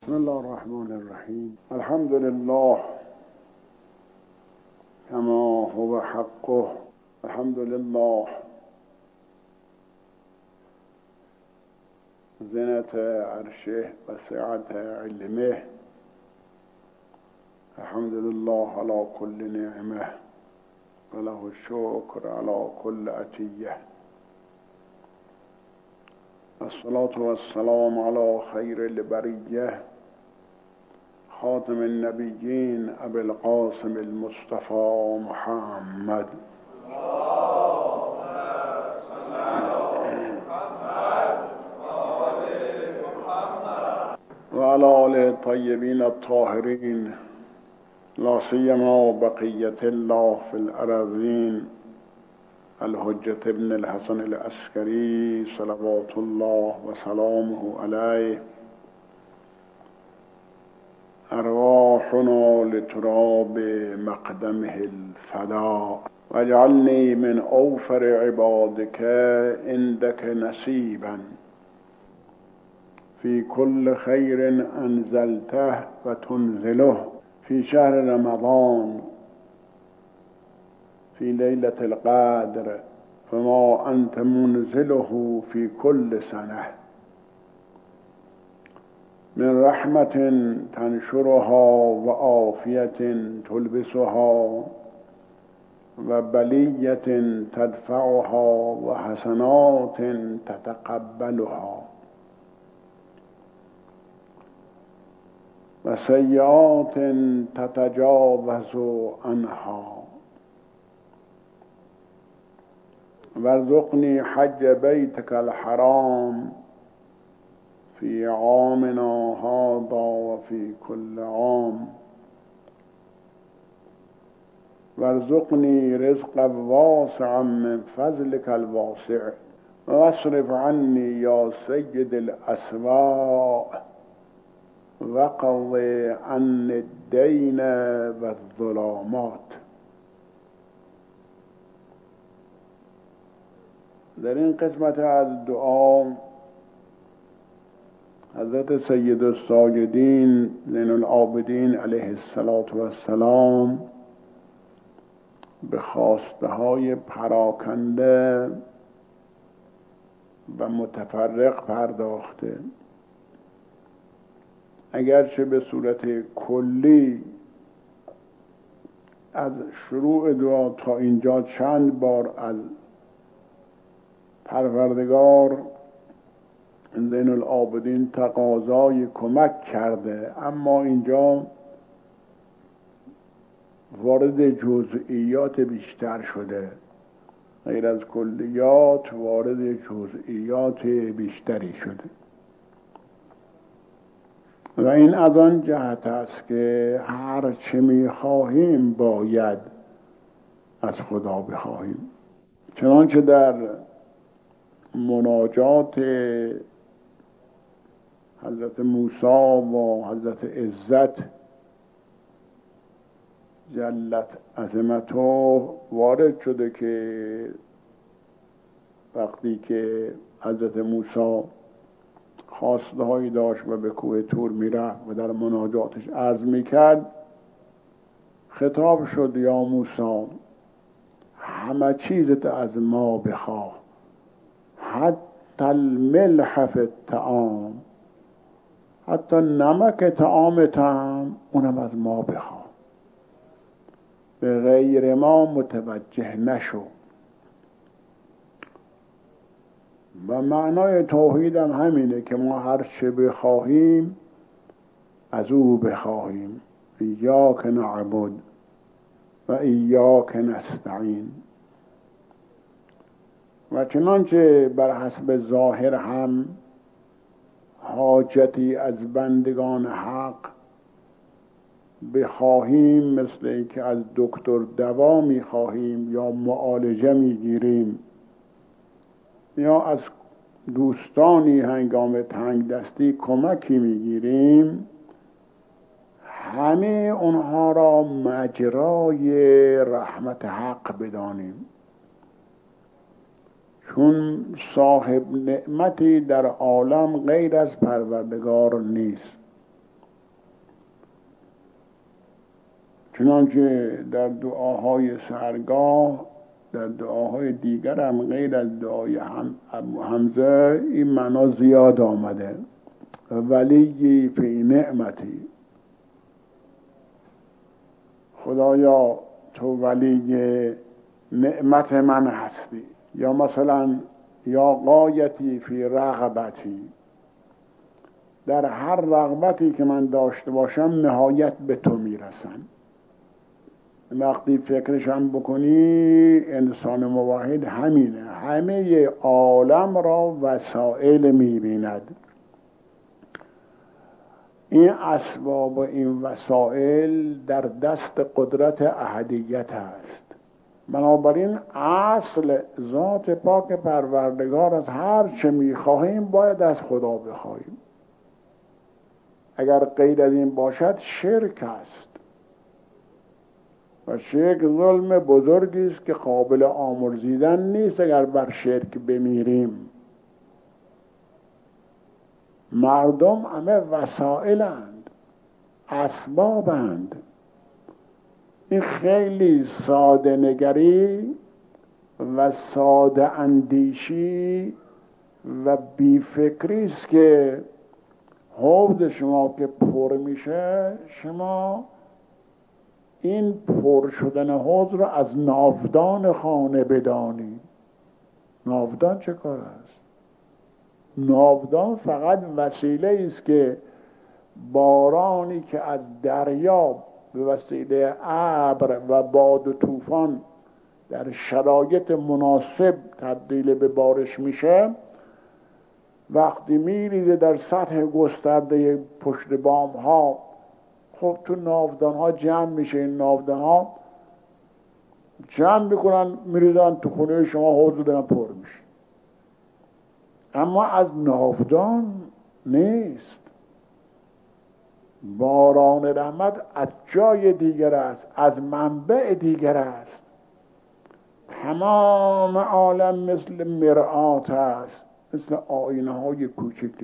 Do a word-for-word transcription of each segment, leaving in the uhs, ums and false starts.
بسم الله الرحمن الرحیم. الحمد لله كما هو حقه. الحمد لله زنة عرشه وسعة علمه. الحمد لله على كل نعمه وله الشكر على كل عطيه. الصلاة والسلام على خير البرية خاتم النبيين أبي القاسم المصطفى محمد وعلى آله الطيبين الطاهرين لا سيما بقية الله في الأراضين الحجة ابن الحسن العسكري صلوات الله وسلامه عليه. أرواحنا لتراب مقدمه الفداء واجعلني من أوفر عبادك عندك نصيبا في كل خير أنزلته وتنزله في شهر رمضان في ليلة القدر فما أنت منزله في كل سنة من رحمة تنشرها وعافية تلبسها وبلية تدفعها وحسنات تتقبلها وسيئات تتجاوز عنها. وارزقني حج بيتك الحرام في عامنا هذا وفي كل عام. وارزقني رزقا واسعا من فضلك الواسع. واصرف عني يا سيد الأسواء وقضي عني الدين والظلامات. در این قسمت از دعا حضرت سید الساجدین زین العابدین علیه السلام به خواسته های پراکنده و متفرق پرداخته. اگرچه به صورت کلی از شروع دعا تا اینجا چند بار از پروردگار زین العابدین تقاضای کمک کرده، اما اینجا وارد جزئیات بیشتر شده، غیر از کلیات وارد جزئیات بیشتری شده و این از آن جهت است که هر چه می‌خواهیم باید از خدا بخواهیم. چنانچه در مناجات حضرت موسی و حضرت عزت جلت عظمته وارد شده که وقتی که حضرت موسی خواسته هایی داشت و به کوه طور میرفت و در مناجاتش عرض میکرد، خطاب شد یا موسی همه چیزت از ما بخواه، حتی الملح فی الطعام، حتی نمک طعامت هم اونم از ما بخواه، به غیر ما متوجه نشو. و معنای توحید هم همینه که ما هر چه بخواهیم از او بخواهیم. ایاک نعبد و ایاک نستعین. و چنانچه بر حسب ظاهر هم حاجتی از بندگان حق بخواهیم، مثل اینکه از دکتر دوا میخواهیم یا معالجه میگیریم یا از دوستانی هنگام تنگ دستی کمکی میگیریم، همه اونها را مجرای رحمت حق بدانیم، چون صاحب نعمتی در عالم غیر از پروردگار نیست. چنانچه در دعاهای سحرگاه، در دعاهای دیگر هم غیر از دعای هم ابو حمزه این معنا زیاد آمده. ولی فی نعمتی، خدایا تو ولی نعمت من هستی. یا مثلا یا غایتی فی رغبتی، در هر رغبتی که من داشته باشم نهایت به تو میرسم. وقتی فکرشم بکنی انسان موحد همینه، همه عالم را وسائل میبیند. این اسباب و این وسائل در دست قدرت احدیت است. بنابراین اصل ذات پاک پروردگار از هر چه میخواهیم باید از خدا بخواهیم. اگر غیر از این باشد شرک است و شرک ظلم بزرگی است که قابل آمرزیدن نیست. اگر بر شرک بمیریم، مردم همه وسائلند، اسبابند. این خیلی ساده نگری و ساده اندیشی و بیفکری است که حوض شما که پر میشه، شما این پر شدن حوض را از ناودان خانه بدانی. ناودان چه کار است؟ ناودان فقط وسیله است که بارانی که از دریا به وسیله ابر و باد و طوفان در شرایط مناسب تبدیل به بارش میشه، وقتی میریزه در سطح گسترده پشت بام ها، خب تو ناودان ها جمع میشه. این ناودان ها جمع میکنن میریزن تو خونه شما، حوض دارن پر میشه. اما از ناودان نیست. باران رحمت از جای دیگر است، از منبع دیگر است. تمام عالم مثل مرآت است، مثل آینه های کوچکه.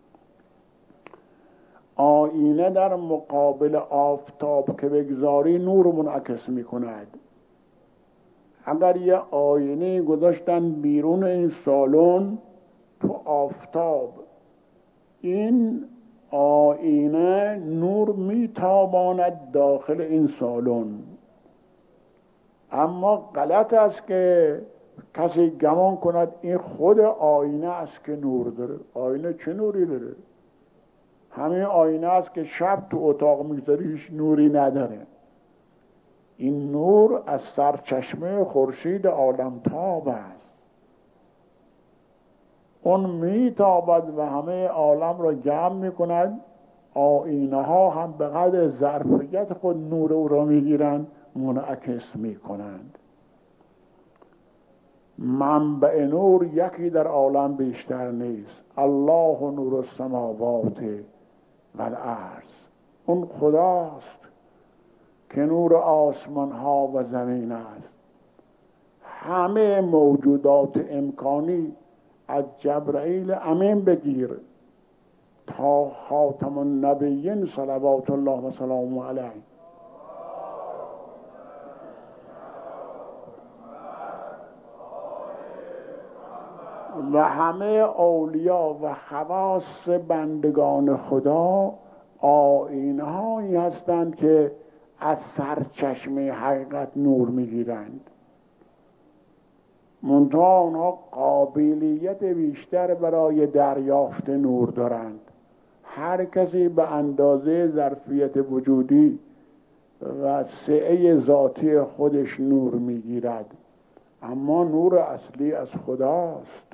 آینه در مقابل آفتاب که بگذاری نور منعکس میکند. اگر یه آینه گذاشتن بیرون این سالن تو آفتاب، این آینه نور میتاباند داخل این سالن. اما غلط است که کسی گمان کند این خود آینه است که نور داره. آینه چه نوری داره؟ همین آینه است که شب تو اتاق میگذاری هیچ نوری نداره. این نور از سرچشمه خورشید عالمتاب است. اون میتابد و همه عالم را جمع میکند. آینه ها هم به قدر ظرفیت خود نور او را میگیرند، منعکس میکنند. منبع نور یکی در عالم بیشتر نیست. الله نور السماوات و الارض. اون خداست که نور آسمان ها و زمین است. همه موجودات امکانی از جبرائیل امین بگیر تا خاتم النبیین صلوات الله و سلامه علیه، و همه اولیاء و خواص بندگان خدا آیینه هایی هستند که از سرچشمه حقیقت نور میگیرند. منتها آنها قابلیت بیشتر برای دریافت نور دارند. هر کسی به اندازه ظرفیت وجودی و سعه ذاتی خودش نور میگیرد، اما نور اصلی از خداست.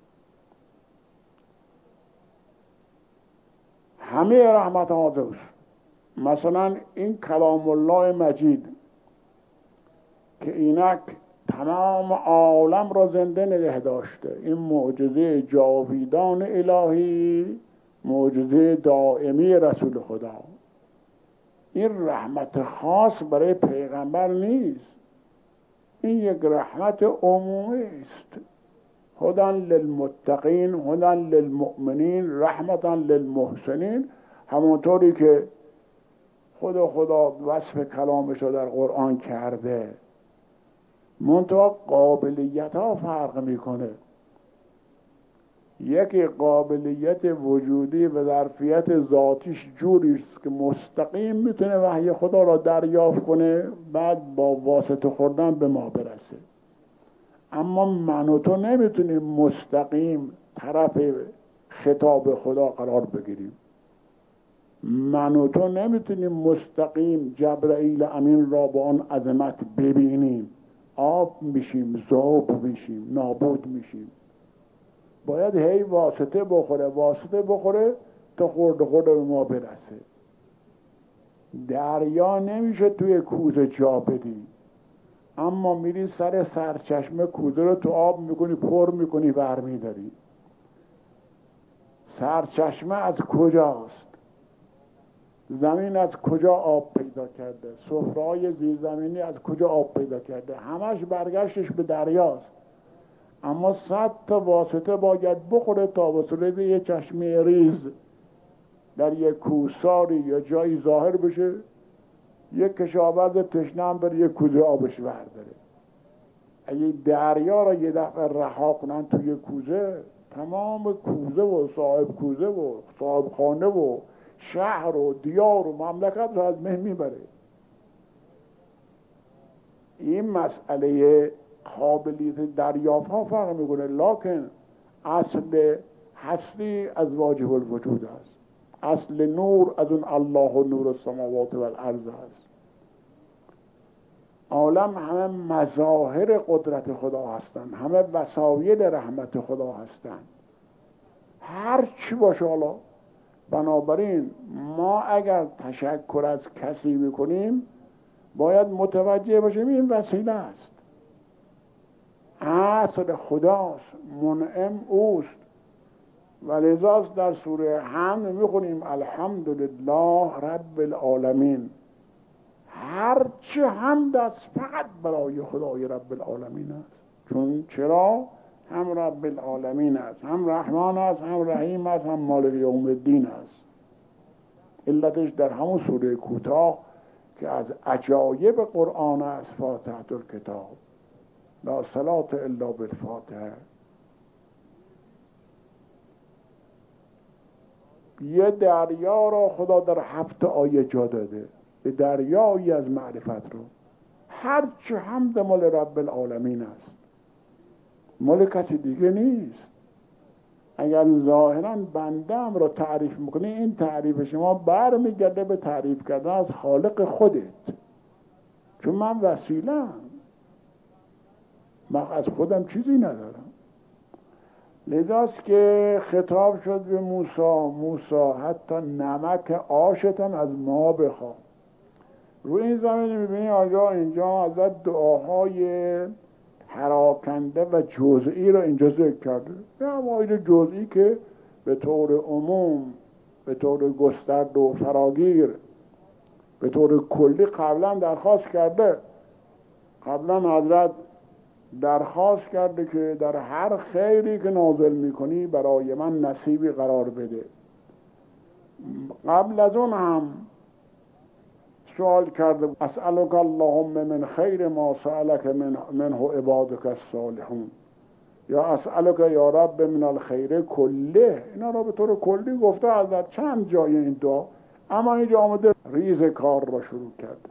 همه رحمت آزوست. مثلا این کلام الله مجید که اینک تمام عالم را زنده نگه داشته، این معجزه جاویدان الهی، معجزه دائمی رسول خدا. این رحمت خاص برای پیغمبر نیست، این یک رحمت عمومی است. هدی للمتقین، هدی للمؤمنین، رحمتا للمحسنین. همونطوری که خود خدا وصف کلامش رو در قرآن کرده، منتها قابلیت ها فرق میکنه. یکی قابلیت وجودی و ظرفیت ذاتیش جوریست که مستقیم میتونه وحی خدا را دریافت کنه، بعد با واسطه خوردن به ما برسه. اما من و تو نمیتونیم مستقیم طرف خطاب خدا قرار بگیریم. من و تو نمیتونیم مستقیم جبرائیل امین را با آن عظمت ببینیم. آب میشیم، ذوب میشیم، نابود میشیم. باید هی واسطه بخوره واسطه بخوره تا خورده خورده به ما برسه. دریا نمیشه توی کوزه جا بدی، اما میری سر سرچشمه کوزه رو تو آب میکنی، پر میکنی، برمیداری. سرچشمه از کجاست؟ زمین از کجا آب پیدا کرده؟ سفره‌های زیرزمینی از کجا آب پیدا کرده؟ همش برگشتش به دریاست. اما صد تا واسطه باید بخوره تا وصوله یه چشمه ریز در یک کوساری یا جایی ظاهر بشه، یک کشاورز تشنه بر یک کوزه آبش برداره. اگه دریا را یه دفعه رها کنن توی کوزه، تمام کوزه و صاحب کوزه و صاحب خانه و شهر و دیار و مملکت رو از بین میبره. این مسئله قابلیت دریافت ها فرق میکنه، لکن اصل هستی از واجب الوجود است. اصل نور از اون الله و نور السماوات و الارض است. عالم همه مظاهر قدرت خدا هستند، همه وسایل رحمت خدا هستند، هر چی باشه. حالا بنابراین ما اگر تشکر از کسی میکنیم باید متوجه باشیم این وسیله است. اصل خداست، منعم اوست. ولذاست در سوره حمد میخونیم الحمدلله رب العالمین. هر چه حمد است فقط برای خدای رب العالمین است. چون چرا؟ هم رب العالمین است، هم رحمان است، هم رحیم است، هم مالک یوم الدین است. علتش در همون سوره کوتاه که از عجایب قرآن است، فاتحه الکتاب لا صلاة الا بالفاتحه. یه دریا را خدا در هفت آیه جا داده، به دریایی از معرفت رو. هر چه حمد مال رب العالمین است، مال کسی دیگه نیست. اگر ظاهرا بندم رو تعریف میکنی، این تعریف شما برمیگرده به تعریف کردن از خالق خودت. چون من وسیله‌ام، من از خودم چیزی ندارم. لذاست که خطاب شد به موسی، موسی حتی نمک آشتم از ما بخواه. روی این زمین میبینی آنجا اینجا ازت دعاهای پراکنده و جزئی رو اینجا ذکر کرده. یه مواعید جزئی که به طور عموم، به طور گسترده و فراگیر، به طور کلی قبلا درخواست کرده. قبلا حضرت درخواست کرده که در هر خیری که نازل میکنی برای من نصیبی قرار بده. قبل از اون هم سوال کرده اسألک اللهم من خیر ما سألک من منه عبادک الصالحون، یا اسألک یا رب من الخیر کله. اینا را به طور کلی گفته از چند جای این دعا، اما اینجا آمده ریز کار را شروع کرد.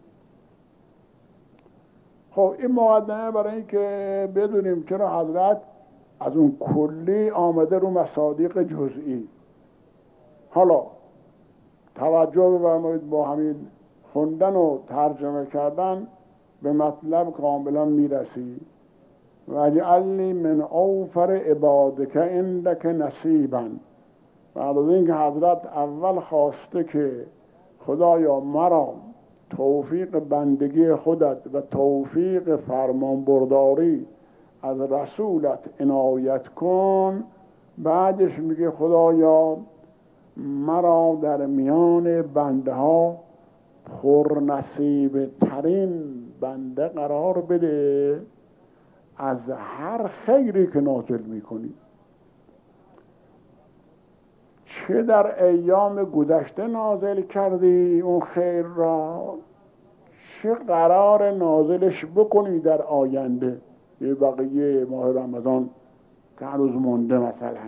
خب این مقدمه برای این که بدونیم چرا حضرت از اون کلی آمده رو مصادیق جزئی. حالا توجه بفرمایید، با همین خوندن و ترجمه کردن به مطلب کاملا میرسی. واجعلنی من اوفر عبادک عندک نصیبا. بعد از اینکه حضرت اول خواسته که خدایا مرا توفیق بندگی خودت و توفیق فرمانبرداری از رسولت عنایت کن، بعدش میگه خدایا مرا در میان بنده ها پر نصیب ترین بنده قرار بده از هر خیری که نازل میکنی. چه در ایام گذشته نازل کردی اون خیر را، چه قرار نازلش بکنی در آینده. یه بقیه ماه رمضان که هنوز مونده، مثلا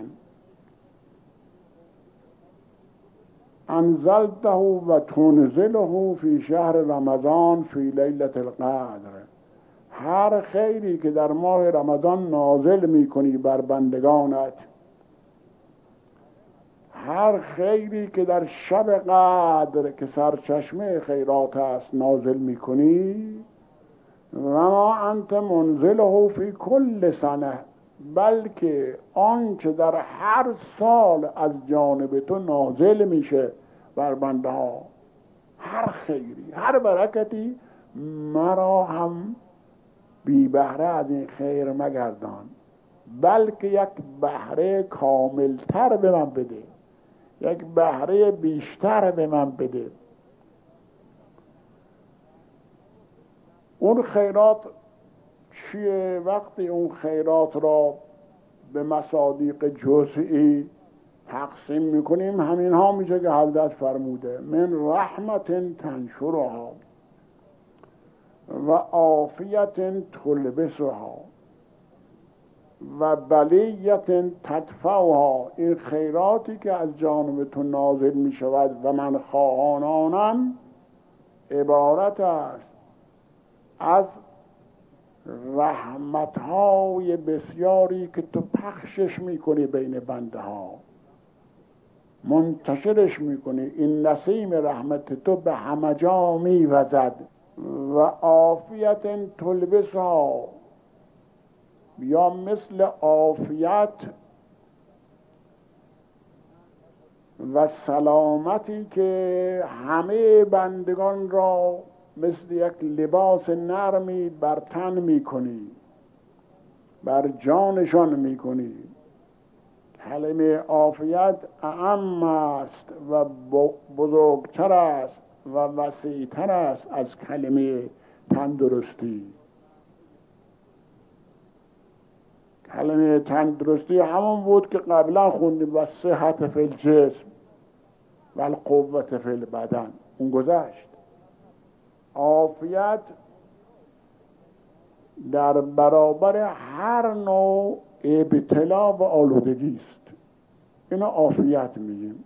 انزلته و تنزله فی شهر رمضان فی لیلة القدر. هر خیری که در ماه رمضان نازل میکنی بر بندگانت، هر خیری که در شب قدر که سرچشمه خیرات است نازل میکنی، و ما انت منزله فی کل سنه، بلکه آنچه در هر سال از جانب تو نازل میشه بر بنده ها، هر خیری، هر برکتی، مرا هم بی بهره از این خیر مگردان، بلکه یک بهره کاملتر به من بده، یک بهره بیشتر به من بده. اون خیرات چیه؟ وقتی اون خیرات را به مصادیق جزئی تقسیم میکنیم، همین ها میشه که حضرت فرموده من رحمت تنشرها و عافیت تلبسها و بلیت تدفعها. این خیراتی که از جانب تو نازل می شود و من خواهان آنم، عبارت است از رحمتهای بسیاری که تو پخشش میکنی بین بنده ها، منتشرش میکنی. این نسیم رحمت تو به همه جا میوزد. و عافیت تلبسها، یا مثل عافیت و سلامتی که همه بندگان را مثل یک لباس نرمی بر تن میکنی، بر جانشان میکنی. کلمه عافیت اعم است و بزرگتر است و وسیعتر است از کلمه تندرستی. کلمه تندرستی همون بود که قبلا خوندیم، و صحت فی الجسم و القوت فی البدن، اون گذشت. عافیت در برابر هر نوع ابتلا و آلودگی است، اینو عافیت میگیم.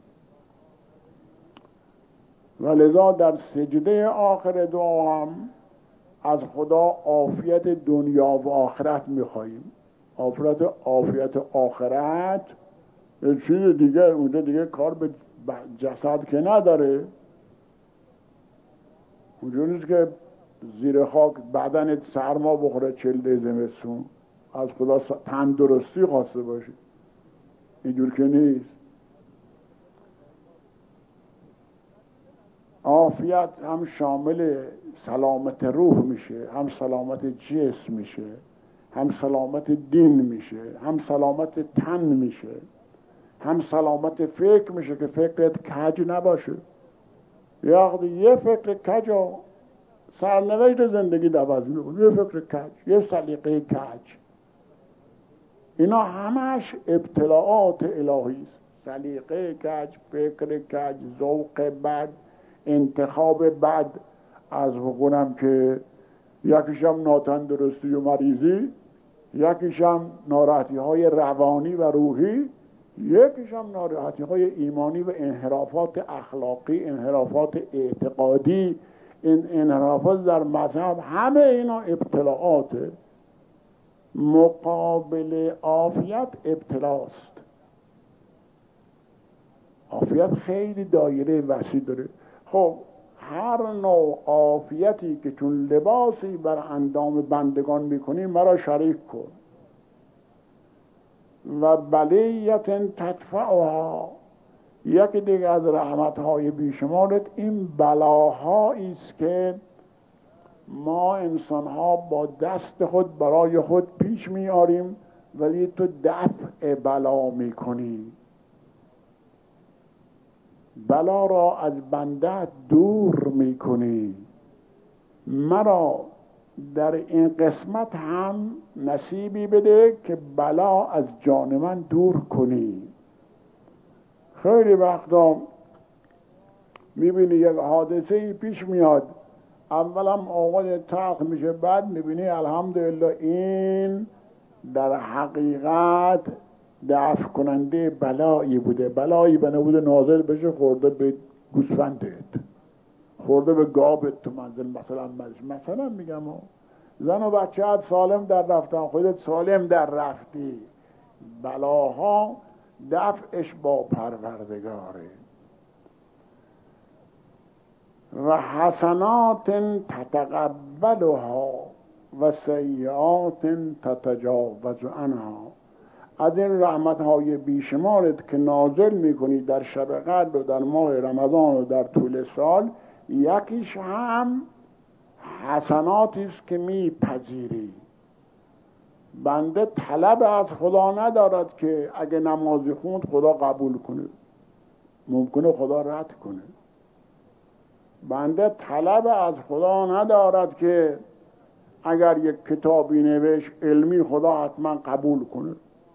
و لذا در سجده آخر دعا هم از خدا عافیت دنیا و آخرت میخواییم. عافیت عافیت آخرت یه چیز دیگه، اونجا دیگه کار به جسد که نداره. اونجا نیست که زیر خاک بدنت سرما بخوره چلده زمستون از خدا تندرستی خواسته باشی، اینجور که نیست. عافیت هم شامل سلامت روح میشه، هم سلامت جسم میشه، هم سلامت دین میشه، هم سلامت تن میشه، هم سلامت فکر میشه که فکرت کج نباشه. یا یه فکر کج و سرنوشت زندگی عوض میکنه. یه فکر کج، یه سلیقه کج، اینا همش ابتلاعات الهی است. سلیقه کج، فکر کج، ذوق بد، انتخاب بد. از بکنم که یکیشم ناتندرستی و مریضی، یکیشم ناراحتی های روانی و روحی، یکیشم ناراحتی های ایمانی و انحرافات اخلاقی، انحرافات اعتقادی، این انحرافات در مذهب. همه اینا ابتلاعات. مقابل عافیت ابتلاست. عافیت خیلی دایره وسیع داره. خب هر نوع عافیتی که چون لباسی بر اندام بندگان میکنی مرا شریک کن. و بلیت تدفعها، یکی دیگه از رحمتهای بیشمارت این بلاهایی است که ما انسانها با دست خود برای خود پیش میاریم، ولی تو دفع بلا میکنی. بلا را از بنده دور میکنی. مرا در این قسمت هم نصیبی بده که بلا از جان من دور کنی. خیلی وقتا میبینی یک حادثه پیش میاد، اولم آقای تلخ میشه، بعد میبینی الحمدلله این در حقیقت دفع کننده بلایی بوده. بلایی بنه بوده نازل بشه، خورده به گوسفندت، خورده به گابت تو منزل مثلا. مثلا میگم زن و بچه‌ات سالم در رفتن، خودت سالم در رفتی، بلاها دفعش با پروردگاره. و حسنات تتقبلها و سیئات تتجاوز عنها. از این رحمتهای بیشمارت که نازل میکنی در شب قدر و در ماه رمضان و در طول سال، یکیش هم حسناتی است که میپذیری. بنده طلب از خدا ندارد که اگه نمازی خوند خدا قبول کنه، ممکنه خدا رد کنه. بنده طلب از خدا ندارد که اگر یک کتابی نوشت علمی خدا حتما قبول کنه.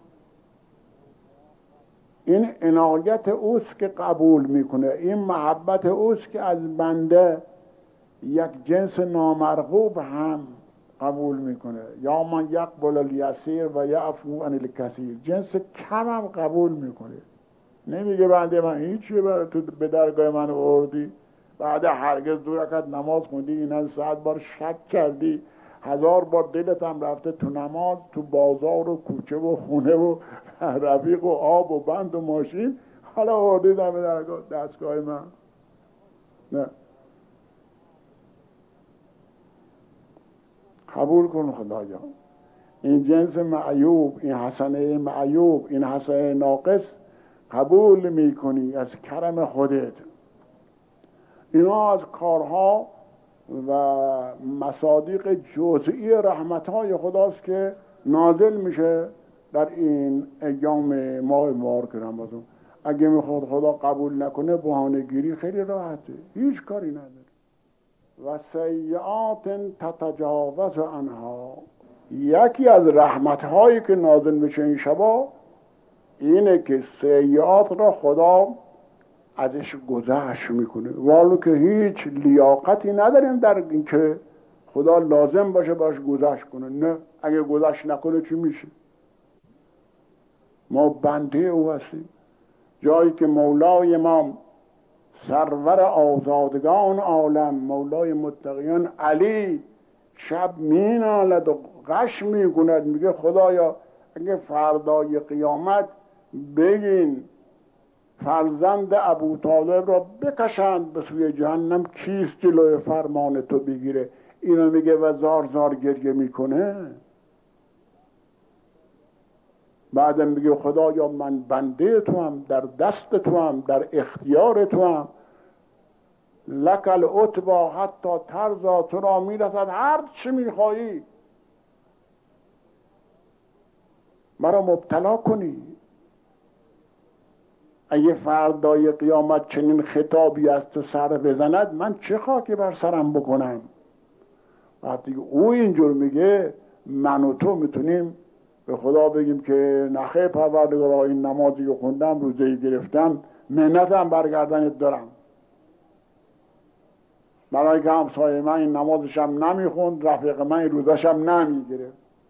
این عنایت اوست که قبول میکنه، این محبت اوست که از بنده یک جنس نامرغوب هم قبول میکنه. یا من یقبل الیسیر و یعفو عن الکثیر، جنس کم هم قبول میکنه. نمیگه بنده من هیچی برای تو به درگاه من آوردی، بعد هرگز دو رکعت نماز خوندی، اینا صد بار شک کردی، هزار بار دلت هم رفته تو نماز، تو بازار و کوچه و خونه و رفیق و آب و بند و ماشین، حالا آوردی دم درگاه دستگاه من. نه، قبول کن خدایا. این جنس معیوب، این حسنه معیوب، این حسنه ناقص قبول میکنی از کرم خودت. اینا از کارها و مصادیق جزئی رحمتهای خداست که نازل میشه در این ایام ماه مبارک رمضان. اگه میخواد خدا قبول نکنه بهانه‌گیری خیلی راحته، هیچ کاری نداره. و سیئات تتجاوز عنها. یکی از رحمتهایی که نازل میشه این شبا اینه که سیئات را خدا ازش گذشت میکنه. والو که هیچ لیاقتی نداریم در این که خدا لازم باشه باش گذشت کنه. نه، اگه گذشت نکنه چی میشه؟ ما بنده او هستیم. جایی که مولای ما سرور آزادگان عالم، مولای متقیان علی شب مینالد و غش میکند، میگه خدایا اگه فردای قیامت بگین فرزند ابو طالب را بکشند به سوی جهنم، کیست جلوی فرمان تو بگیره؟ اینو میگه و زار زار گریه میکنه. بعدم میگه خدایا من بنده تو هم، در دست تو هم، در اختیار تو هم، لک العتبی حتی ترضا، تو را میرسد هر چی میخوایی مرا مبتلا کنی. اگه فردای قیامت چنین خطابی از تو سر بزند، من چه خاکی بر سرم بکنم؟ وقتی او اینجور میگه، من و تو میتونیم به خدا بگیم که نخیر پروردگارا، این نمازی رو خوندم، روزه‌ای گرفتم، منتم برگردنت دارم. برای که همسایه من این نمازشم نمیخوند، رفیق من این روزشم نمیگیره.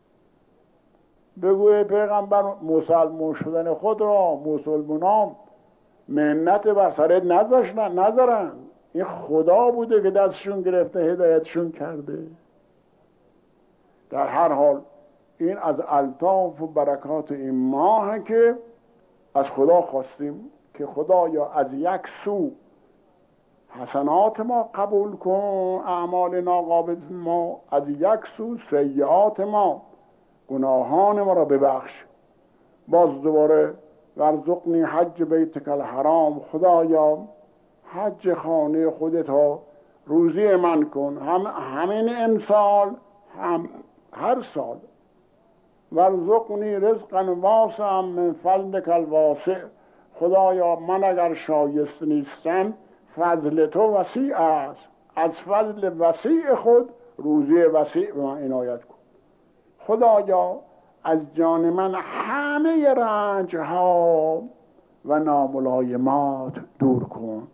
بگوی پیغمبر مسلمان شدن خود را مسلمانان منت بر سرت نذاشتن، نذارن. این خدا بوده که دستشون گرفته هدایتشون کرده. در هر حال این از الطاف و برکات این ماه که از خدا خواستیم که خدایا از یک سو حسنات ما قبول کن، اعمال ناقابل ما، از یک سو سیئات ما، گناهان ما را ببخش. باز دوباره ورزقنی حج بیتک الحرام، خدایا حج خانه خودت ها روزی من کن، هم همین امسال هم هر سال. ورزقنی رزقا واسعا من فضلک الواسع، خدایا من اگر شایست نیستم فضل تو وسیع است، از فضل وسیع خود روزی وسیع به من عنایت کن. خدایا از جان من همه رنج ها و ناملایمات دور کن.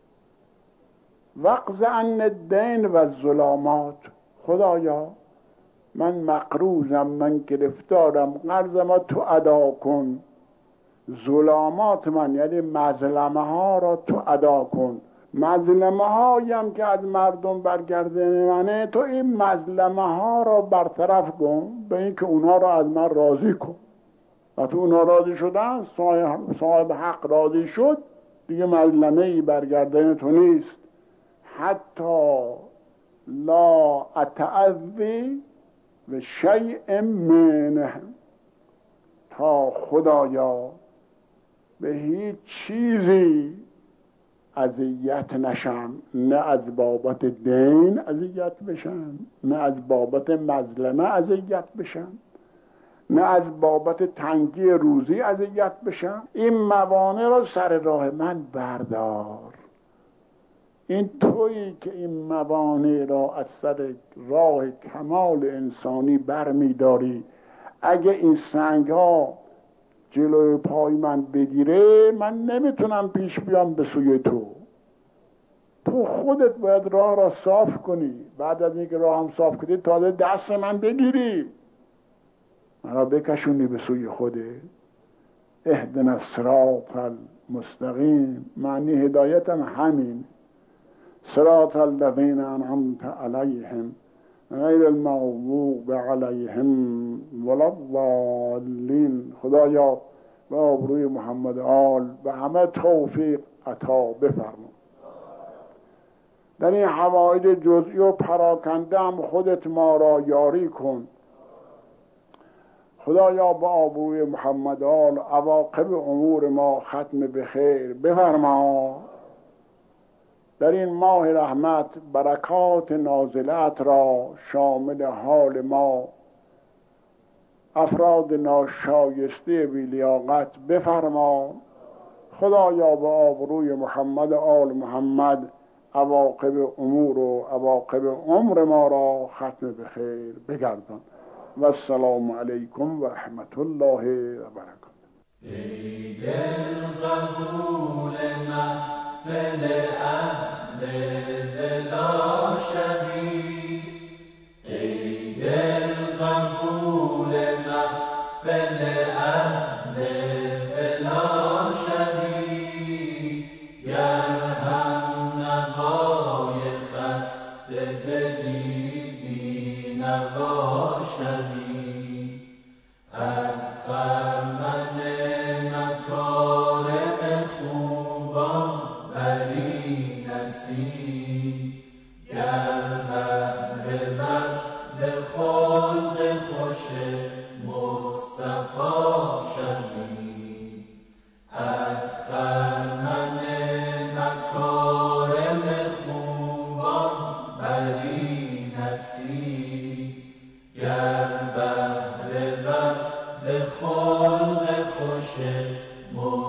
وقض عن الدین و الظلامات، خدایا من مقروضم، من گرفتارم، قرضم تو ادا کن. ظلامات من یعنی مظلمه ها را تو ادا کن. مظلمه هایم که از مردم برگردن منه، تو این مظلمه ها را برطرف کن، به این که اونها را از من راضی کن. و تو اونها راضی شدن، صاحب حق راضی شد، دیگه مظلمه ای برگردن تو نیست. حتی لا اتعذی و شیء منه، تا خدایا به هیچ چیزی اذیت نشم، نه از بابت دین اذیت بشم، نه از بابت مظلمه اذیت بشم، نه از بابت تنگی روزی اذیت بشم. این موانع را سر راه من بردار. این تویی که این موانع را از سر راه کمال انسانی برمیداری. اگه این سنگ ها جلوی پای من بگیره، من نمیتونم پیش بیام به سوی تو. تو خودت باید راه را صاف کنی. بعد از اینکه راه هم صاف کنی، تازه دست من بگیری، من را بکشونی به سوی خوده. اهدنا الصراط المستقیم، معنی هدایت هم همین. صراط الذین انعمت علیهم غیر المغضوب علیهم ولا الضالین. خدایا به آبروی محمد آل به همه توفیق عطا بفرما. در این حوائج جزئی و پراکنده هم خودت ما را یاری کن. خدایا به آبروی محمد آل عواقب امور ما ختم به خیر بفرما. در این ماه رحمت برکات نازلت را شامل حال ما، افراد ناشایسته بی لیاقت بفرما. خدایا به آبروی محمد آل محمد عواقب امور و عواقب عمر ما را ختم به خیر بگردان. و السلام علیکم و رحمت الله و برکاته. ای دل قبول محفل اهل بلا شبیه، ای دل قبول محفل اهل بلا شبیه، گر هم نوای خسته دلی بی نوا شوی، از خرمن مکارم خوبان بری نصیب، گر بهره بر ز خلق خوش مصطفی شوی، از خرمن مکارم خوبان بری نصیب، گر بهره بر ز خلق خوش مصطفی